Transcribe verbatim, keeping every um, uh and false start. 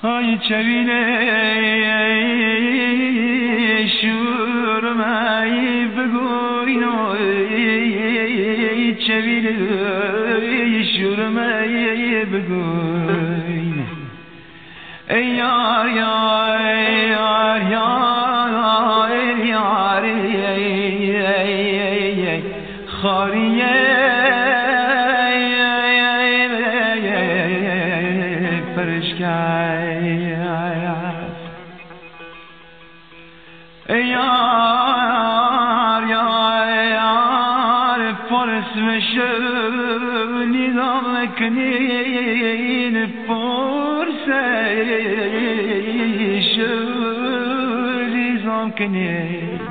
های چوینه شورمایی بگوین های چوینه شورمایی بگوین ای یار یار یار یار یار خاریه یار یار یار فرس مشو نظام کنین فرس شو نظام کنین